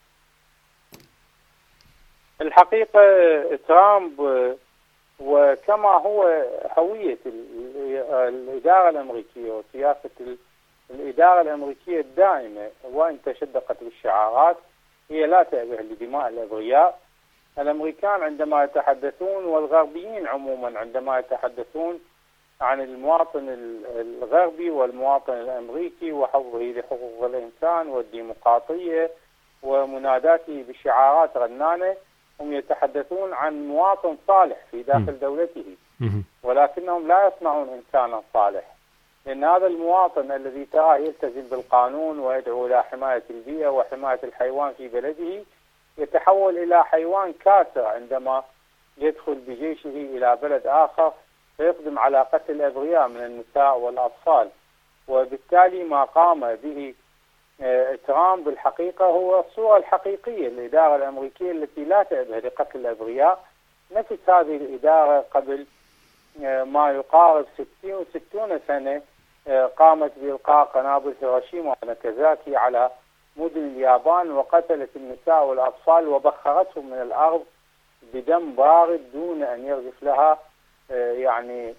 الحقيقة ترامب وكما هو هوية الإدارة الأمريكية وسياسة الإدارة الأمريكية الدائمة، وإن تشدقت بالشعارات، هي لا تأبه لدماء الأبرياء. الأمريكان عندما يتحدثون والغربيين عموما عندما يتحدثون عن المواطن الغربي والمواطن الأمريكي وحفظه لحقوق الإنسان والديمقراطية ومناداته بشعارات رنانة، هم يتحدثون عن مواطن صالح في داخل دولته، ولكنهم لا يصنعون إنسانا صالح، لأن هذا المواطن الذي تراه يلتزم بالقانون ويدعو إلى حماية البيئة وحماية الحيوان في بلده يتحول إلى حيوان كاسر عندما يدخل بجيشه إلى بلد آخر فيقدم على قتل الأبرياء من النساء والأطفال. وبالتالي ما قام به ترامب بالحقيقة هو الصورة الحقيقية للإدارة الأمريكية التي لا تأبه لقتل الأبرياء. نفس هذه الإدارة قبل ما يقارب ستين وستون سنة قامت بإلقاء قنابل هيروشيما وناكازاكي على مدن اليابان وقتلت النساء والأطفال وبخرتهم من الأرض بدم بارد دون أن يرجف لها يعني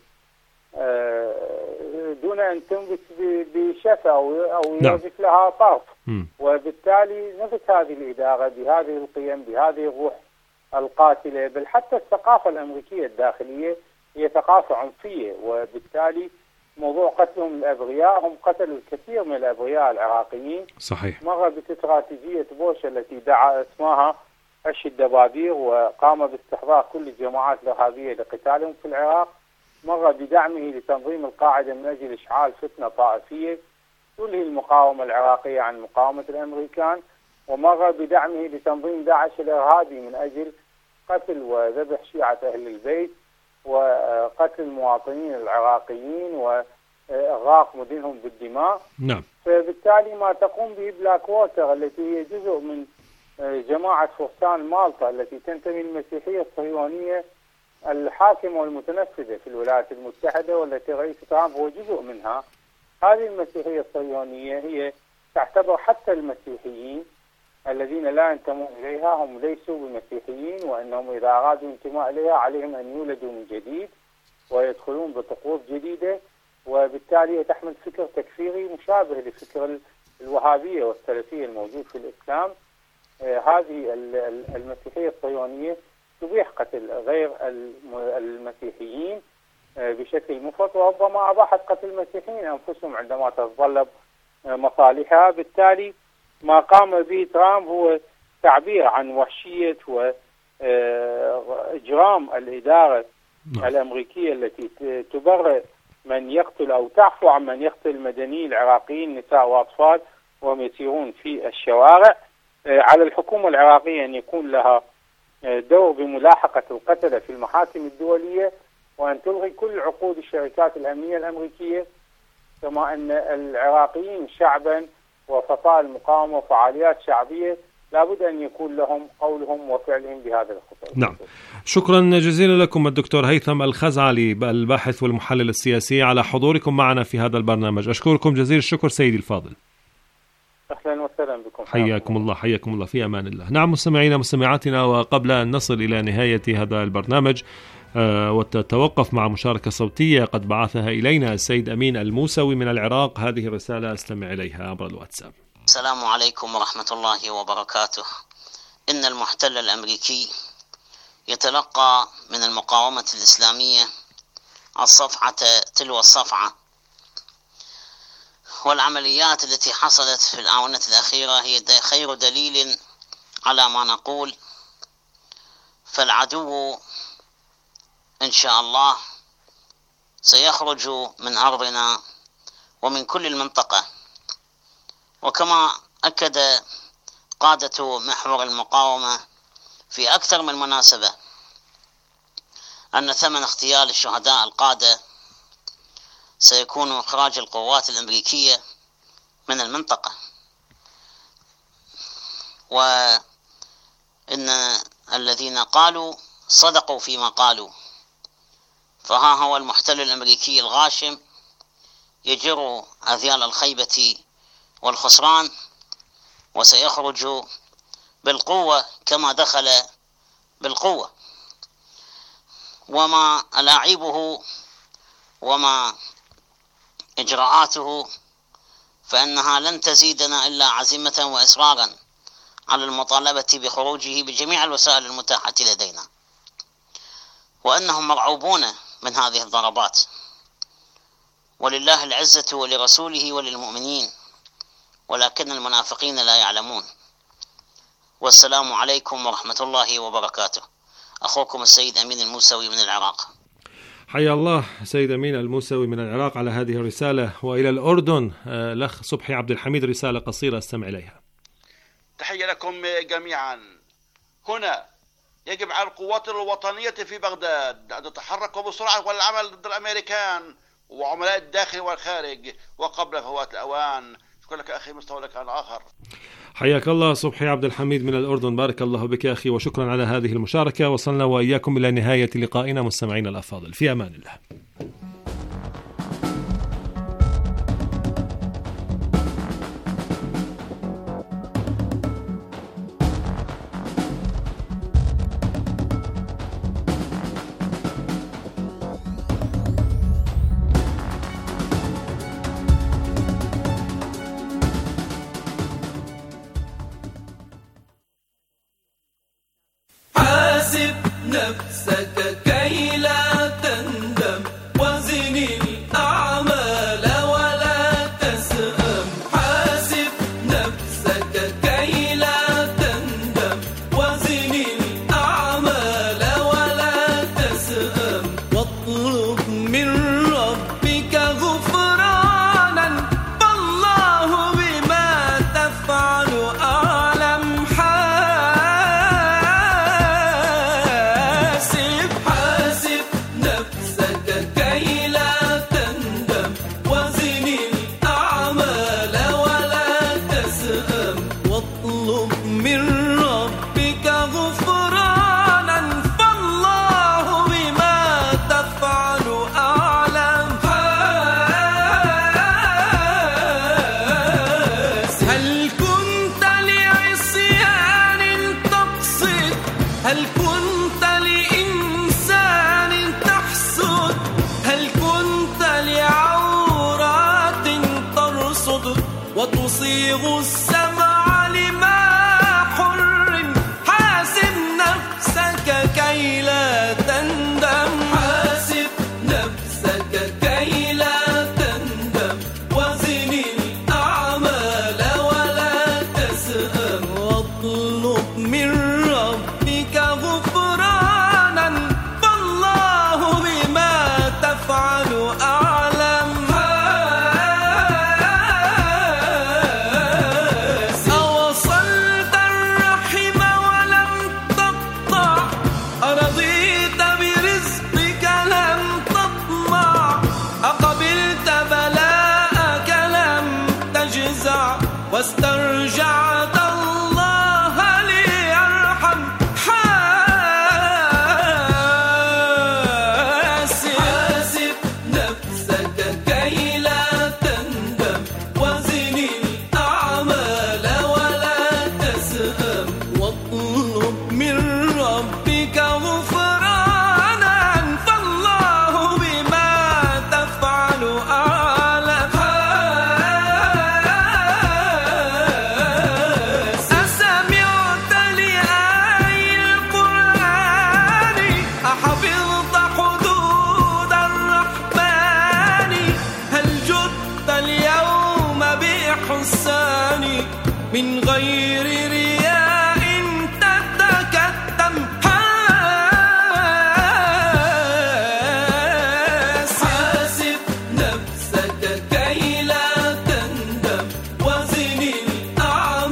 دون أن تنبت بشفة أو يرجف لها طرف. وبالتالي نفس هذه الإدارة بهذه القيم بهذه الروح القاتلة، بل حتى الثقافة الأمريكية الداخلية هي ثقافة عنفية، وبالتالي موضوع قتلهم الأبرياء هم قتلوا الكثير من الأبرياء العراقيين. صحيح. مر باستراتيجية بوش التي دعا اسمها عش الدبابير وقام باستحضار كل الجماعات الإرهابية لقتالهم في العراق. مر بدعمه لتنظيم القاعدة من أجل إشعال فتنة طائفية تلهي المقاومة العراقية عن مقاومة الأمريكان. ومر بدعمه لتنظيم داعش الإرهابي من أجل قتل وذبح شيعة أهل البيت وقتل المواطنين العراقيين وإغراق مدنهم بالدماء. نعم. فبالتالي ما تقوم به بلاك ووتر التي هي جزء من جماعة فرسان مالطا التي تنتمي للمسيحية الصهيونية الحاكمة والمتنفذة في الولايات المتحدة والتي رئيس ترامب هو جزء منها. هذه المسيحية الصهيونية هي تعتبر حتى المسيحيين الذين لا ينتمون إليها هم ليسوا بمسيحيين، وأنهم إذا أرادوا الانتماء إليها عليهم أن يولدوا من جديد ويدخلون بطقوس جديدة، وبالتالي تحمل فكر تكفيري مشابه لفكر الوهابية والسلفية الموجود في الإسلام. آه هذه المسيحية الصهيونية تبيح قتل غير المسيحيين آه بشكل مفرط، وربما أباحت قتل المسيحيين أنفسهم عندما تتطلب آه مصالحها. بالتالي ما قام به ترامب هو تعبير عن وحشية وإجرام الإدارة الأمريكية التي تبرئ من يقتل أو تعفو عن من يقتل المدنيين العراقيين نساء وأطفال وهم يسيرون في الشوارع. على الحكومة العراقية أن يكون لها دور بملاحقة القتلة في المحاكم الدولية، وأن تلغي كل عقود الشركات الأمنية الأمريكية، كما أن العراقيين شعبا وفصائل المقاومة وفعاليات شعبية لابد أن يكون لهم قولهم وفعلهم بهذا الخطوة. نعم. شكرا جزيلا لكم الدكتور هيثم الخزعلي الباحث والمحلل السياسي على حضوركم معنا في هذا البرنامج. أشكركم جزيل الشكر سيدي الفاضل. أهلا وسهلا بكم. حياكم الله. حياكم الله في أمان الله. نعم مستمعينا مستمعاتنا، وقبل أن نصل إلى نهاية هذا البرنامج أه وتتوقف مع مشاركة صوتية قد بعثها إلينا السيد أمين الموسوي من العراق، هذه الرسالة أستمع إليها عبر الواتساب. السلام عليكم ورحمة الله وبركاته. إن المحتل الأمريكي يتلقى من المقاومة الإسلامية الصفعة تلو الصفعة، والعمليات التي حصلت في الآونة الأخيرة هي خير دليل على ما نقول. فالعدو إن شاء الله سيخرج من أرضنا ومن كل المنطقة، وكما أكد قادة محور المقاومة في أكثر من مناسبة أن ثمن اغتيال الشهداء القادة سيكون إخراج القوات الأمريكية من المنطقة، وإن الذين قالوا صدقوا فيما قالوا، فها هو المحتل الأمريكي الغاشم يجر أذيال الخيبة والخسران، وسيخرج بالقوة كما دخل بالقوة. وما ألاعيبه وما إجراءاته فإنها لن تزيدنا إلا عزيمة وإصرارا على المطالبة بخروجه بجميع الوسائل المتاحة لدينا، وأنهم مرعوبون من هذه الضربات، ولله العزة ولرسوله وللمؤمنين، ولكن المنافقين لا يعلمون. والسلام عليكم ورحمة الله وبركاته. أخوكم السيد أمين الموسوي من العراق. حيا الله سيد أمين الموسوي من العراق على هذه الرسالة. وإلى الأردن الأخ صبحي عبد الحميد، رسالة قصيرة استمع إليها. تحية لكم جميعا. هنا يجب على القوات الوطنية في بغداد أن تتحرك بسرعة والعمل ضد الأمريكان وعملاء الداخل والخارج وقبل فوات الأوان. شكرا لك أخي، مستوى لك عن آخر. حياك الله صبحي عبد الحميد من الأردن، بارك الله بك أخي، وشكرا على هذه المشاركة. وصلنا وإياكم إلى نهاية لقائنا مستمعين الأفاضل، في أمان الله. نفسك كي لا تندم، وزن الأعمال ولا تسأم. حاسب نفسك كي لا تندم، وزن الأعمال ولا تسأم. واطلب من ربك غفرانا، فالله بما تفعل أعلم. وتصيغ السمع لما حر. حاسب نفسك كي لا تندم، حاسب نفسك كي لا تندم. وزن الأعمال ولا تسأم. واطلب من ربك غفرانا، فالله بما تفعل أعلم. واسترجعت الله ليرحم. حاسب حاسب نفسك كي لا تندم، وزن الأعمال ولا تسأم. واطلب من ربك غفرانا، فالله بما تفعل أعلم. من غير رياء تتكتم. حاسب نفسك كي لا تندم، وزن الأعمال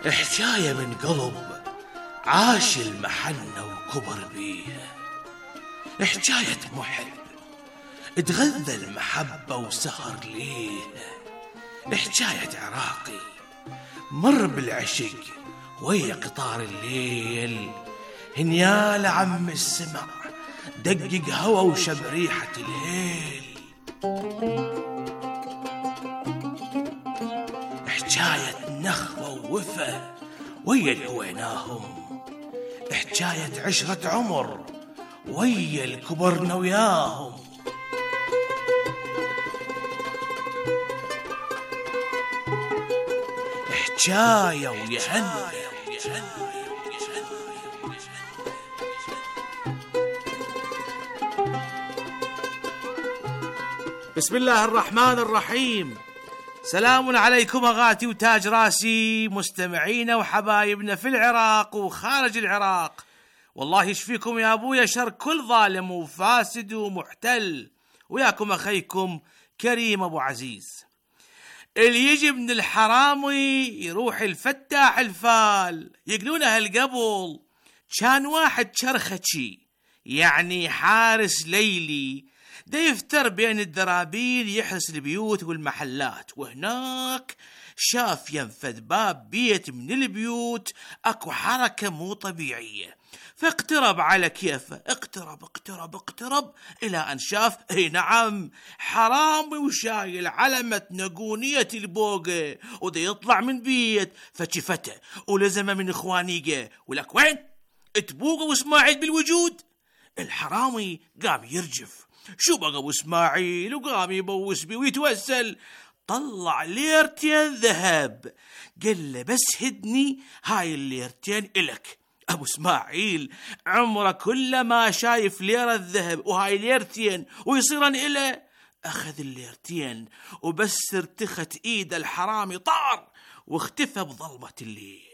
حكاية من قلب عاش المحنة وكبر بيها، حكاية محب اتغذى المحبة وسهر ليها، حكاية عراقي مر بالعشق ويا قطار الليل، هنيال عم السمع دقق هوا وشب ريحة الهيل. حكاية نخوة ووفا ويا الهويناهم، حكاية عشرة عمر ويا الكبرنا وياهم. حكاية ويهنى بسم الله الرحمن الرحيم. سلام عليكم أغاتي وتاج راسي، مستمعينا وحبايبنا في العراق وخارج العراق. والله يشفيكم يا أبويا شر كل ظالم وفاسد ومحتل، وياكم أخيكم كريم أبو عزيز. اللي يجي من الحرامي يروح الفتاح الفال، يقولونها القبل كان واحد شرخشي يعني حارس ليلي دا يفتر بين الدرابين يحرس البيوت والمحلات، وهناك شاف ينفذ باب بيت من البيوت اكو حركة مو طبيعية، فاقترب على كيفه، اقترب اقترب اقترب الى ان شاف اي نعم حرامي وشايل علمة نقونية البوقة ودا يطلع من بيت، فشفته ولزم من اخوانيقه ولك وين تبوقه واسماعيل بالوجود. الحرامي قام يرجف، شو بقى ابو اسماعيل، وقام يبوس بي ويتوسل، طلع ليرتين ذهب، قال له بس هدني هاي الليرتين إلك. ابو اسماعيل عمره كله ما شايف ليرة الذهب وهاي ليرتين ويصيرن إله، اخذ الليرتين وبس ارتخت ايد الحرامي طار واختفى بظلمة الليل.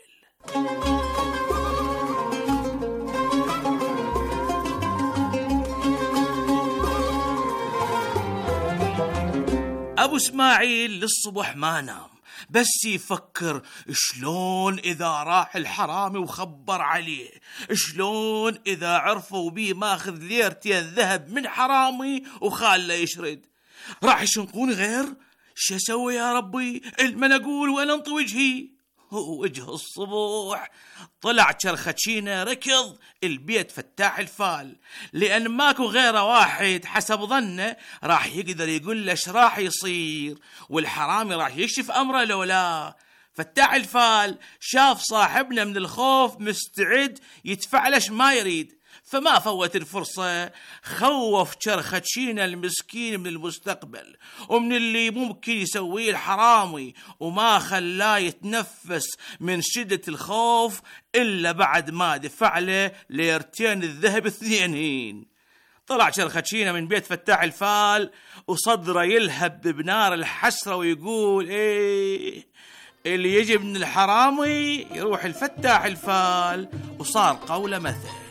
أبو إسماعيل للصبح ما نام، بس يفكر شلون إذا راح الحرامي وخبر عليه، شلون إذا عرفوا بيه ماخذ ليرتين ذهب من حرامي وخاله يشرد، راح يشنقون غير شو أسوي يا ربي، المن أقول وأنا انطي وجهي. وجه الصبح طلع شرخشينه ركض البيت فتاح الفال، لأن ماكو غيره واحد حسب ظنه راح يقدر يقول له ايش راح يصير، والحرامي راح يكشف أمره لولا. فتاح الفال شاف صاحبنا من الخوف مستعد يدفع لش ما يريد، فما فوت الفرصة، خوف شرخشينا المسكين من المستقبل ومن اللي ممكن يسويه الحرامي، وما خلاه يتنفس من شدة الخوف إلا بعد ما دفع له ليرتين الذهب اثنينين. طلع شرخشينا من بيت فتاح الفال وصدره يلهب بنار الحسرة ويقول ايه اللي يجي من الحرامي يروح الفتاح الفال، وصار قوله مثل.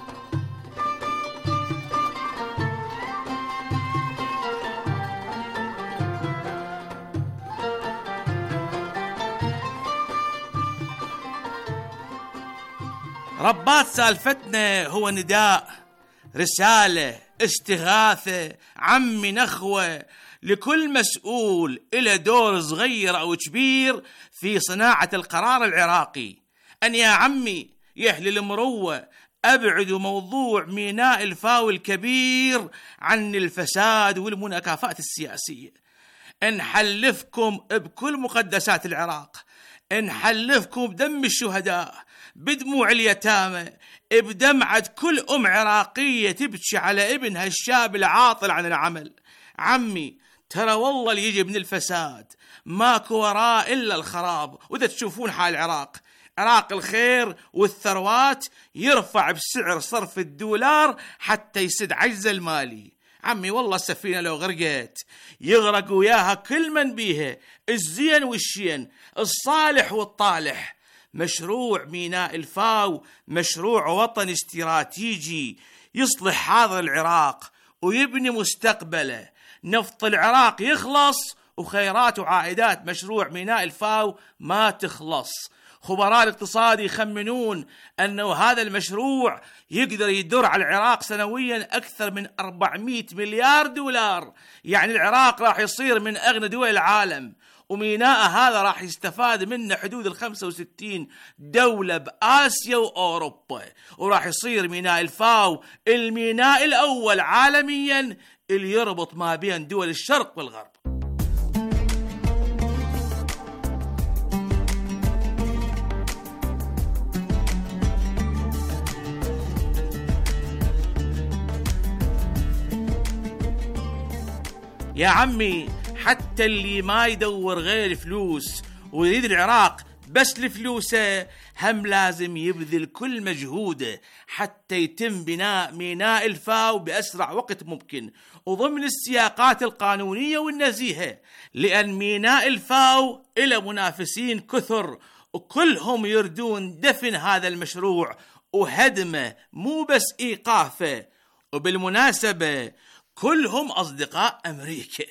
ربات سالفتنا هو نداء، رسالة، استغاثة، عمي نخوة لكل مسؤول إلى دور صغير أو كبير في صناعة القرار العراقي، أن يا عمي يا أهل المروة أبعدوا موضوع ميناء الفاو الكبير عن الفساد والمناكفات السياسية، نحلفكم بكل مقدسات العراق، نحلفكم بدم الشهداء، بدموع اليتامى، بدمعة كل أم عراقية تبكي على ابنها الشاب العاطل عن العمل. عمي ترى والله اللي يجي من الفساد ماكو وراء إلا الخراب، وإذا تشوفون حال العراق، عراق الخير والثروات يرفع بسعر صرف الدولار حتى يسد عجز المالي. عمي والله السفينة لو غرقت يغرق وياها كل من بيها، الزين والشين، الصالح والطالح. مشروع ميناء الفاو مشروع وطني استراتيجي يصلح حاضر العراق ويبني مستقبله. نفط العراق يخلص وخيرات وعائدات مشروع ميناء الفاو ما تخلص، خبراء الاقتصاد يخمنون أنه هذا المشروع يقدر يدر على العراق سنويا أكثر من أربعمئة مليار دولار. يعني العراق راح يصير من أغنى دول العالم، وميناء هذا راح يستفاد منه حدود ال خمسة وستين دولة بآسيا وأوروبا، وراح يصير ميناء الفاو الميناء الأول عالميا اللي يربط ما بين دول الشرق والغرب. يا عمي، حتى اللي ما يدور غير الفلوس ويريد العراق بس لفلوسه هم لازم يبذل كل مجهوده حتى يتم بناء ميناء الفاو بأسرع وقت ممكن وضمن السياقات القانونية والنزيهة، لأن ميناء الفاو إلى منافسين كثر وكلهم يردون دفن هذا المشروع وهدمه مو بس إيقافه. وبالمناسبة كلهم أصدقاء أمريكا،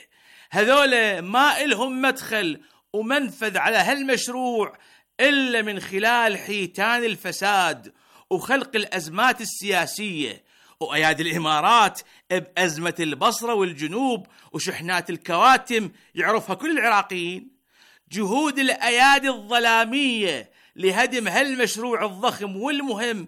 هذول ما إلهم مدخل ومنفذ على هالمشروع إلا من خلال حيتان الفساد وخلق الأزمات السياسية، وأيادي الإمارات بأزمة البصرة والجنوب وشحنات الكواتم يعرفها كل العراقيين. جهود الأيادي الظلامية لهدم هالمشروع الضخم والمهم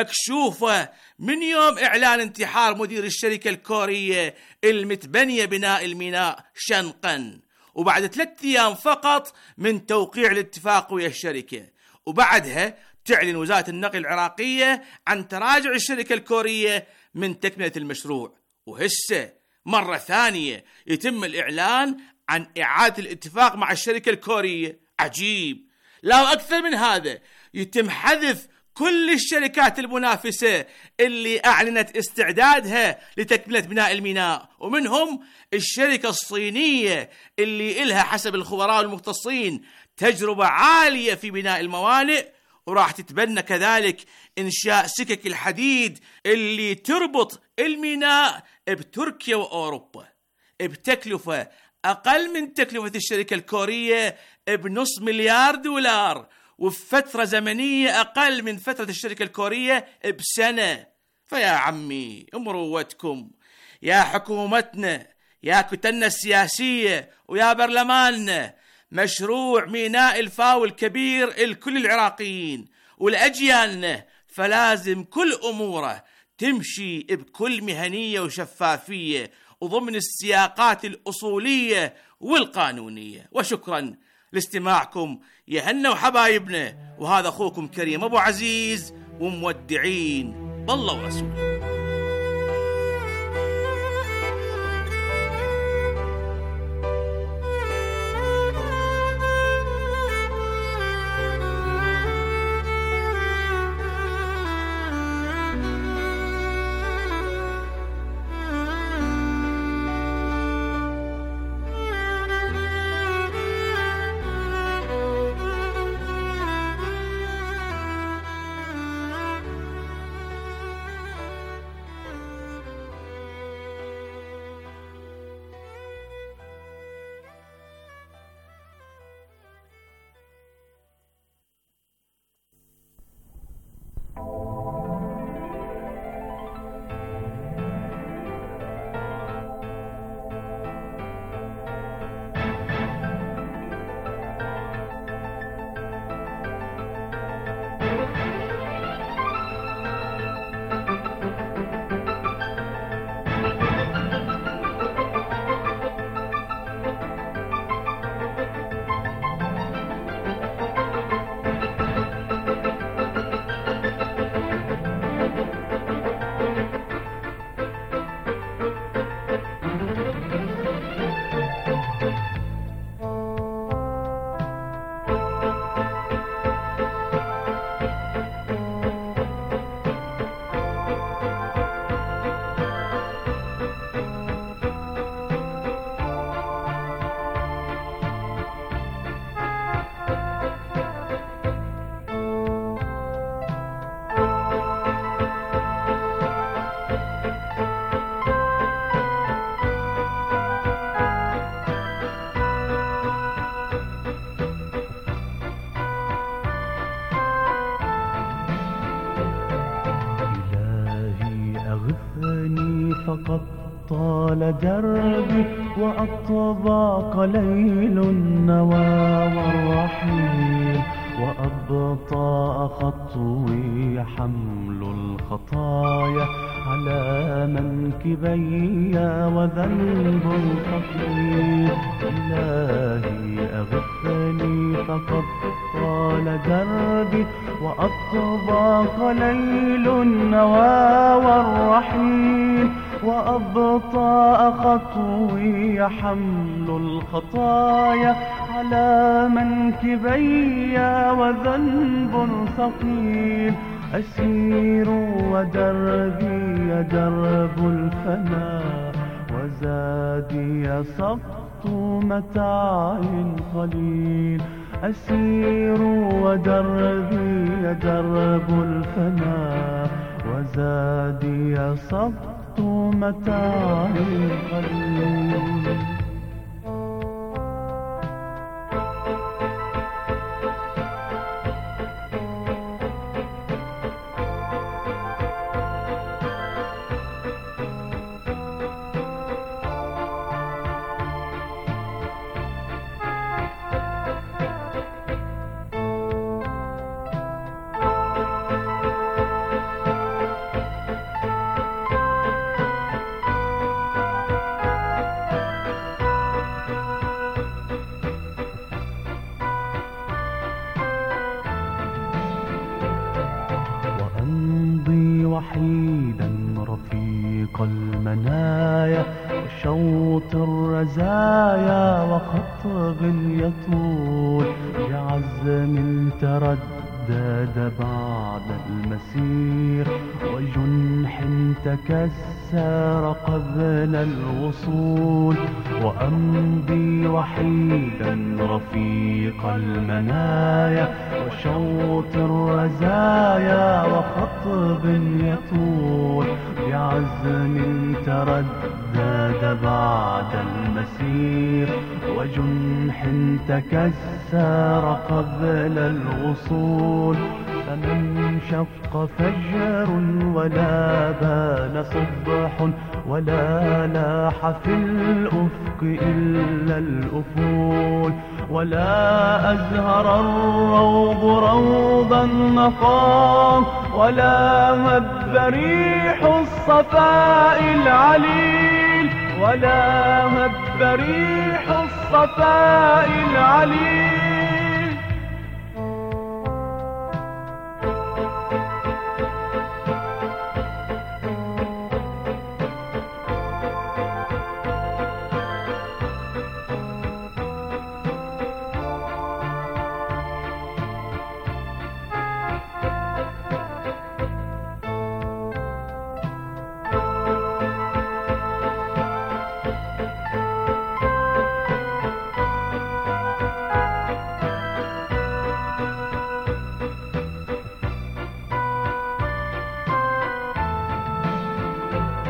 مكشوفة من يوم إعلان انتحار مدير الشركة الكورية المتبنية بناء الميناء شنقا، وبعد ثلاثة أيام فقط من توقيع الاتفاق ويا الشركة. وبعدها تعلن وزارة النقل العراقية عن تراجع الشركة الكورية من تكملة المشروع، وهسه مرة ثانية يتم الإعلان عن إعادة الاتفاق مع الشركة الكورية. عجيب. لا أكثر من هذا، يتم حذف كل الشركات المنافسة اللي أعلنت استعدادها لتكملة بناء الميناء، ومنهم الشركة الصينية اللي إلها حسب الخبراء المختصين تجربة عالية في بناء الموانئ، وراح تتبنى كذلك إنشاء سكك الحديد اللي تربط الميناء بتركيا وأوروبا بتكلفة أقل من تكلفة الشركة الكورية بنص مليار دولار، وفي فترة زمنية أقل من فترة الشركة الكورية بسنة. فيا عمي امروتكم، يا حكومتنا، يا كتلنا السياسية، ويا برلماننا، مشروع ميناء الفاو الكبير الكل العراقيين والأجيالنا، فلازم كل أموره تمشي بكل مهنية وشفافية وضمن السياقات الأصولية والقانونية. وشكرا لاستماعكم يا هنا وحبايبنا، وهذا أخوكم كريم أبو عزيز، ومودعين بالله ورسوله. طال دربي وأطبق ليل النوى والرحيل وأبطأ خطوي حمل الخطايا على منكبي وذنب ثقيل. إلهي أغثني فقد طال دربي وأطبق ليل النوى والرحيل وأبطأ خطوي حمل الخطايا على منكبي وذنب ثقيل. أسير ودربي درب الفناء وزادي سقط متاع قليل. أسير ودربي درب الفناء وزادي سقط متاع قليل. وحيدا رفيق المنايا وشوط الرزايا وخطب يطول بعزم تردد بعد المسير وجنح تكسر قبل الوصول. وأمضي وحيدا رفيق المنايا وشوط الرزايا وخطب يطول بعزم تردد بعد المسير وجنح تكسر قبل الوصول. فمن شق فجر ولا بان صبح ولا لاح في الأفق إلا الأفول ولا أزهر الروض روضا نقام ولا هب ريح الصفاء العليل ولا هب ريح الصفاء العليل.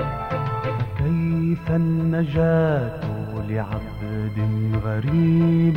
كيف النجاة لعبد غريب